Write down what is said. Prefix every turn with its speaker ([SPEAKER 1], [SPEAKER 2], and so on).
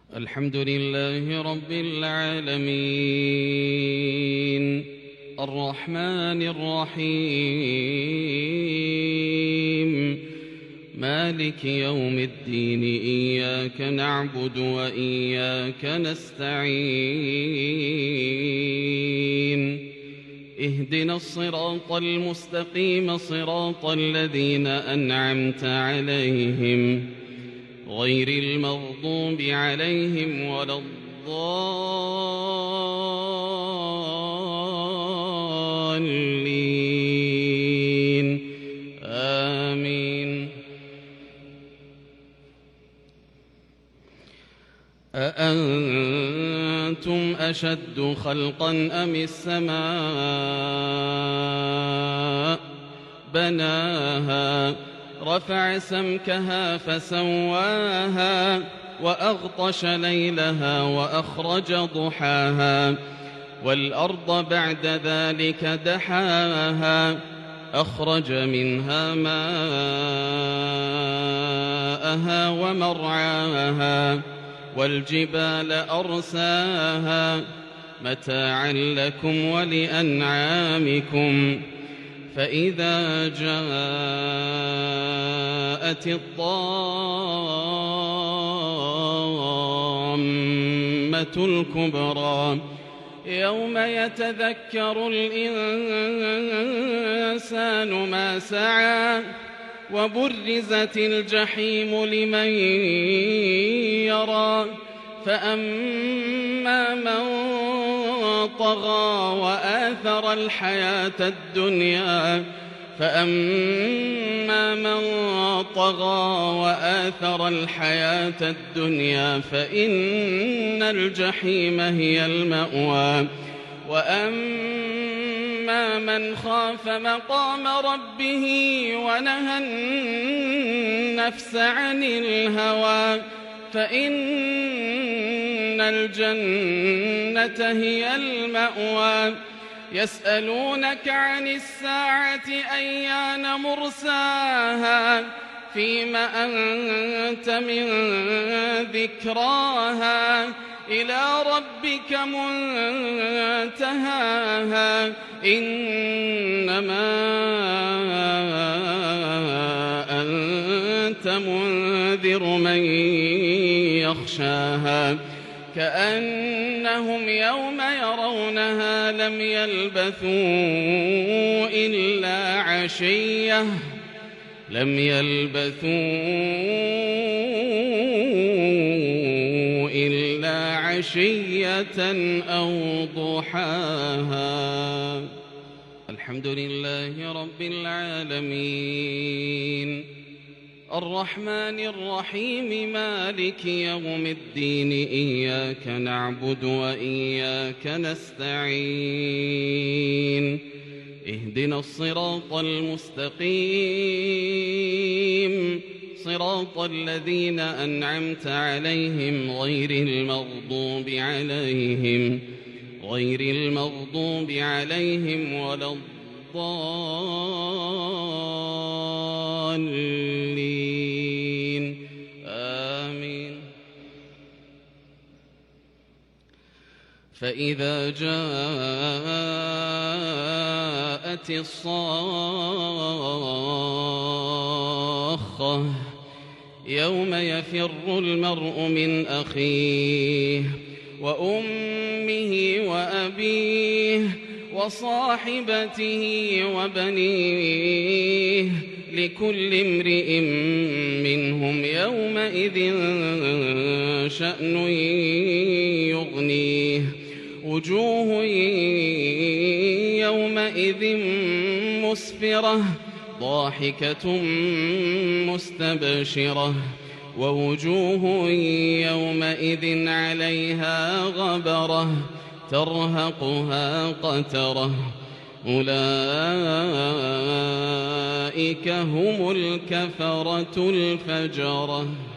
[SPEAKER 1] الحمد لله رب العالمين الرحمن الرحيم مالك يوم الدين إياك نعبد وإياك نستعين اهدنا الصراط المستقيم صراط الذين أنعمت عليهم غير المغضوب عليهم ولا الضالين آمين. أأنتم أشد خلقا أم السماء بناها رفع سمكها فسواها وأغطش ليلها وأخرج ضحاها والأرض بعد ذلك دحاها أخرج منها ماءها ومرعاها والجبال أرساها متاعا لكم ولأنعامكم فإذا جاءت الطامة الكبرى يوم يتذكر الإنسان ما سعى وبرزت الجحيم لمن يرى فأما من طغى وآثر الحياة الدنيا فإن الجحيم هي المأوى وأما من خاف مقام ربه ونهى النفس عن الهوى فإن الجنة هي المأوى يسألونك عن الساعة أيان مرساها فيم أنت من ذكراها إلى ربك منتهاها إنما أنت منذر من يخشاها كأنهم يوم يرونها لم يلبثوا إلا عشية أو ضحاها. الحمد لله رب العالمين الرحمن الرحيم مالك يوم الدين إياك نعبد وإياك نستعين اهدنا الصراط المستقيم صراط الذين أنعمت عليهم غير المغضوب عليهم ولا الضالين آمين. فإذا جاءت الصاخة يوم يفر المرء من أخيه وأمه وأبيه وصاحبته وبنيه لكل امرئ منهم يومئذ شأن يغنيه وجوه يومئذ مسفرة ضاحكة مستبشرة ووجوه يومئذ عليها غبرة ترهقها قترة أولئك هم الكفرة الفجرة.